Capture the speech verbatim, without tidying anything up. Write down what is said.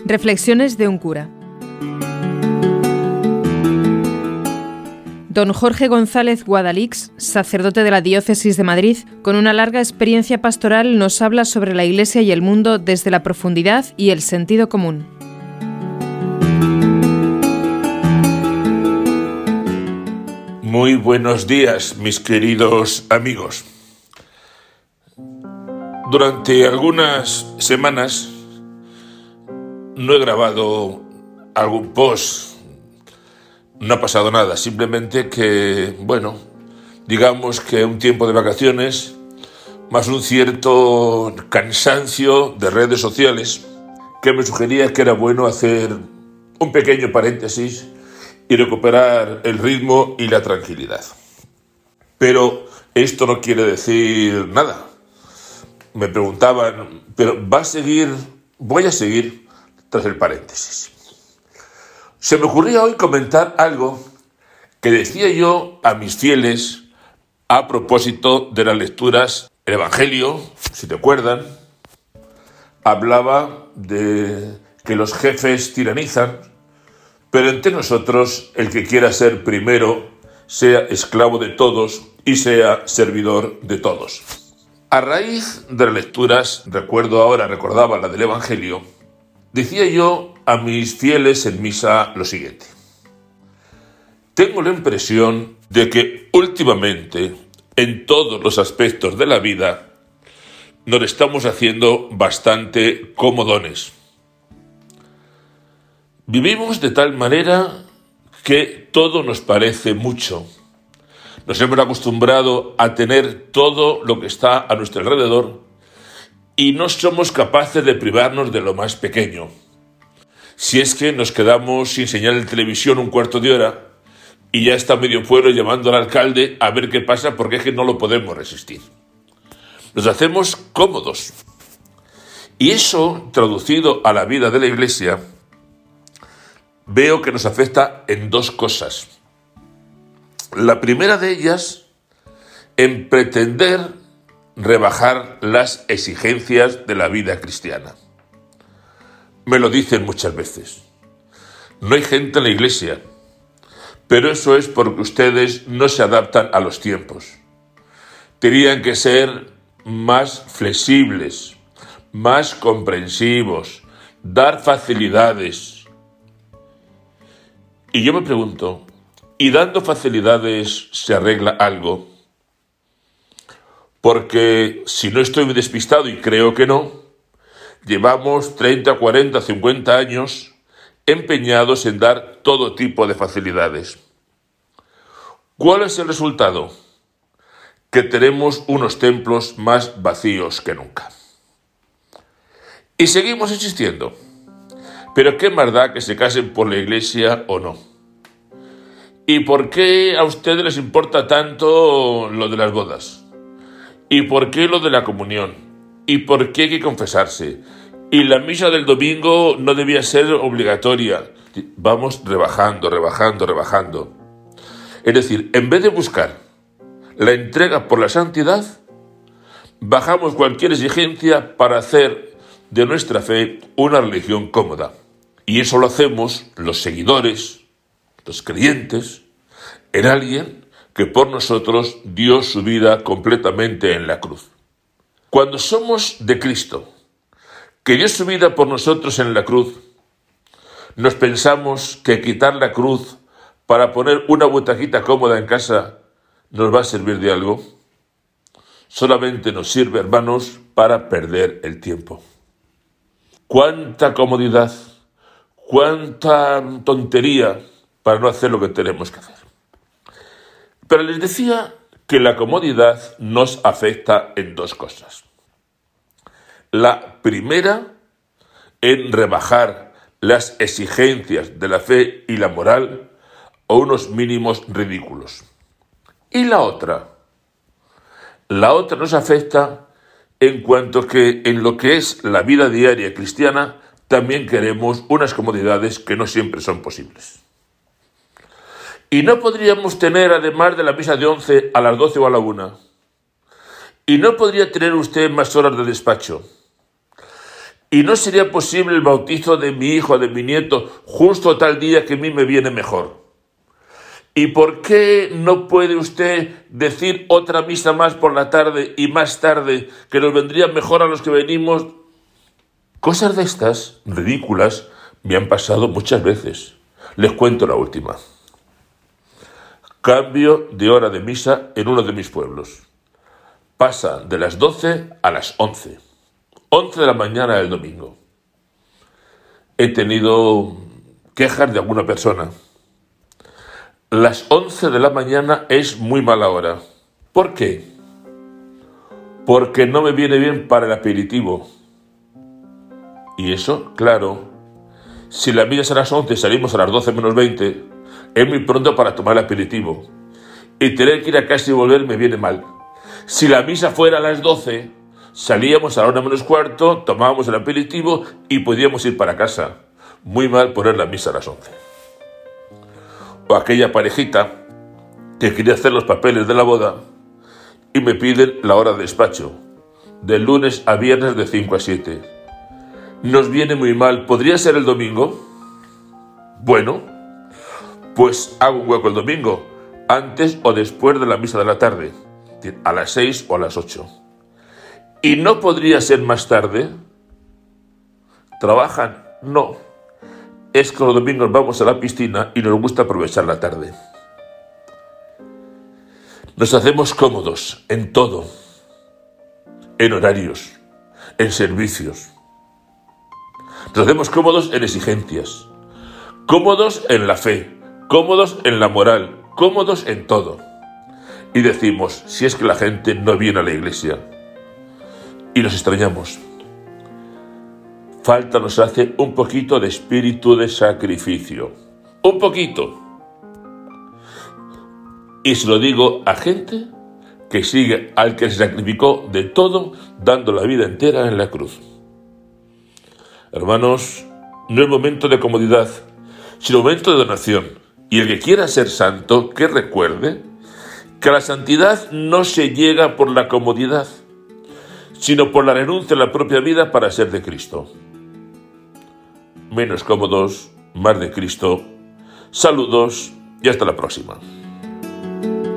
Reflexiones de un cura. Don Jorge González Guadalix, sacerdote de la Diócesis de Madrid, con una larga experiencia pastoral, nos habla sobre la Iglesia y el mundo desde la profundidad y el sentido común. Muy buenos días, mis queridos amigos. Durante algunas semanas no he grabado algún post. No ha pasado nada, simplemente que, bueno, digamos que un tiempo de vacaciones, más un cierto cansancio de redes sociales, que me sugería que era bueno hacer un pequeño paréntesis y recuperar el ritmo y la tranquilidad. Pero esto no quiere decir nada. Me preguntaban, ¿pero va a seguir? Voy a seguir tras el paréntesis. Se me ocurría hoy comentar algo que decía yo a mis fieles a propósito de las lecturas. El Evangelio, si te acuerdan, hablaba de que los jefes tiranizan, pero entre nosotros el que quiera ser primero sea esclavo de todos y sea servidor de todos. A raíz de las lecturas, recuerdo ahora, recordaba la del Evangelio, decía yo a mis fieles en misa lo siguiente. Tengo la impresión de que últimamente, en todos los aspectos de la vida, nos estamos haciendo bastante comodones. Vivimos de tal manera que todo nos parece mucho. Nos hemos acostumbrado a tener todo lo que está a nuestro alrededor y no somos capaces de privarnos de lo más pequeño. Si es que nos quedamos sin señal de televisión un cuarto de hora y ya está medio pueblo llamando al alcalde a ver qué pasa porque es que no lo podemos resistir. Nos hacemos cómodos. Y eso, traducido a la vida de la Iglesia, veo que nos afecta en dos cosas. La primera de ellas, en pretender rebajar las exigencias de la vida cristiana. Me lo dicen muchas veces. No hay gente en la iglesia, pero eso es porque ustedes no se adaptan a los tiempos. Tenían que ser más flexibles, más comprensivos, dar facilidades. Y yo me pregunto, ¿y dando facilidades se arregla algo? Porque si no estoy despistado, y creo que no, llevamos treinta, cuarenta, cincuenta años empeñados en dar todo tipo de facilidades. ¿Cuál es el resultado? Que tenemos unos templos más vacíos que nunca. Y seguimos insistiendo. Pero qué más da que se casen por la iglesia o no. ¿Y por qué a ustedes les importa tanto lo de las bodas? ¿Y por qué lo de la comunión? ¿Y por qué hay que confesarse? Y la misa del domingo no debía ser obligatoria. Vamos rebajando, rebajando, rebajando. Es decir, en vez de buscar la entrega por la santidad, bajamos cualquier exigencia para hacer de nuestra fe una religión cómoda. Y eso lo hacemos los seguidores, los creyentes, en alguien que por nosotros dio su vida completamente en la cruz. Cuando somos de Cristo, que dio su vida por nosotros en la cruz, nos pensamos que quitar la cruz para poner una butaquita cómoda en casa nos va a servir de algo. Solamente nos sirve, hermanos, para perder el tiempo. Cuánta comodidad, cuánta tontería para no hacer lo que tenemos que hacer. Pero les decía que la comodidad nos afecta en dos cosas. La primera, en rebajar las exigencias de la fe y la moral a unos mínimos ridículos. Y la otra, la otra nos afecta en cuanto que en lo que es la vida diaria cristiana también queremos unas comodidades que no siempre son posibles. Y no podríamos tener, además de la misa de once, a las doce o a la una. Y no podría tener usted más horas de despacho. ¿Y no sería posible el bautizo de mi hijo o de mi nieto justo tal día que a mí me viene mejor? ¿Y por qué no puede usted decir otra misa más por la tarde y más tarde que nos vendría mejor a los que venimos? Cosas de estas, ridículas, me han pasado muchas veces. Les cuento la última. Cambio de hora de misa en uno de mis pueblos. Pasa de las doce a las once. once de la mañana del domingo. He tenido quejas de alguna persona. Las once de la mañana es muy mala hora. ¿Por qué? Porque no me viene bien para el aperitivo. Y eso, claro, si la misa es a las once y salimos a las doce menos veinte, es muy pronto para tomar el aperitivo. Y tener que ir a casa y volver me viene mal. Si la misa fuera a las doce, salíamos a la una menos cuarto, tomábamos el aperitivo y podíamos ir para casa. Muy mal poner la misa a las once. O aquella parejita que quería hacer los papeles de la boda y me piden la hora de despacho, de lunes a viernes de cinco a siete. Nos viene muy mal. ¿Podría ser el domingo? Bueno, pues hago un hueco el domingo, antes o después de la misa de la tarde, a las seis o a las ocho. ¿Y no podría ser más tarde? ¿Trabajan? No. Es que los domingos vamos a la piscina y nos gusta aprovechar la tarde. Nos hacemos cómodos en todo, en horarios, en servicios. Nos hacemos cómodos en exigencias, cómodos en la fe, cómodos en la moral, cómodos en todo. Y decimos, si es que la gente no viene a la iglesia, y nos extrañamos. Falta nos hace un poquito de espíritu de sacrificio. Un poquito. Y se lo digo a gente que sigue al que se sacrificó de todo, dando la vida entera en la cruz. Hermanos, no es momento de comodidad, sino momento de donación. Y el que quiera ser santo, que recuerde que a la santidad no se llega por la comodidad, sino por la renuncia a la propia vida para ser de Cristo. Menos cómodos, más de Cristo. Saludos y hasta la próxima.